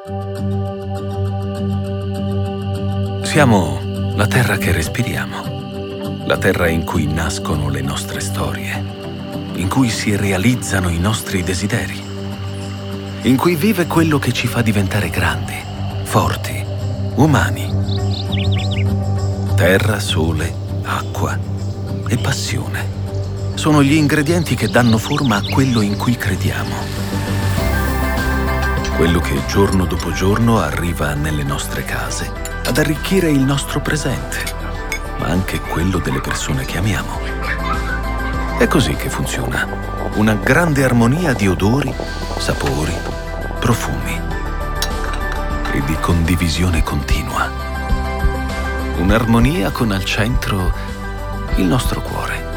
Siamo la terra che respiriamo, la terra in cui nascono le nostre storie, in cui si realizzano i nostri desideri, in cui vive quello che ci fa diventare grandi, forti, umani. Terra, sole, acqua e passione sono gli ingredienti che danno forma a quello in cui crediamo. Quello che giorno dopo giorno arriva nelle nostre case ad arricchire il nostro presente, ma anche quello delle persone che amiamo. È così che funziona. Una grande armonia di odori, sapori, profumi e di condivisione continua. Un'armonia con al centro il nostro cuore.